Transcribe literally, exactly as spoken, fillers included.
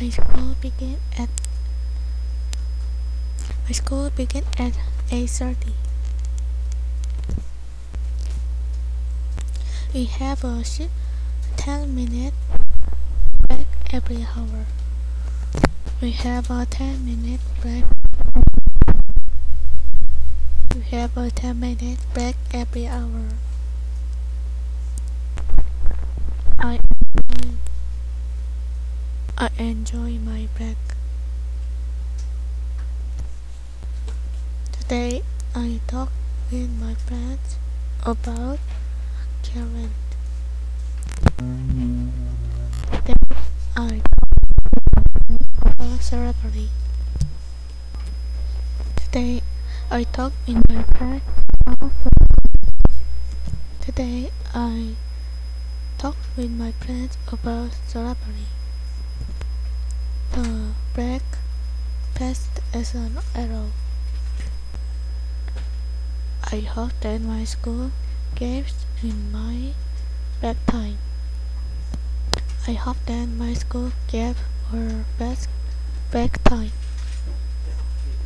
My school began at my school began at eight thirty. We have a ten minute break every hour. We have a ten minute break. We have a ten minute break every hour. I enjoy, I enjoy my break. Today I talked with my friends about current. Today I talked about celebrity. Today I talked with my friends about Today I talked with my friends about celebrity. The break passed as an arrow. I hope that my school gives me my break time. I hope that my school gave her best break time.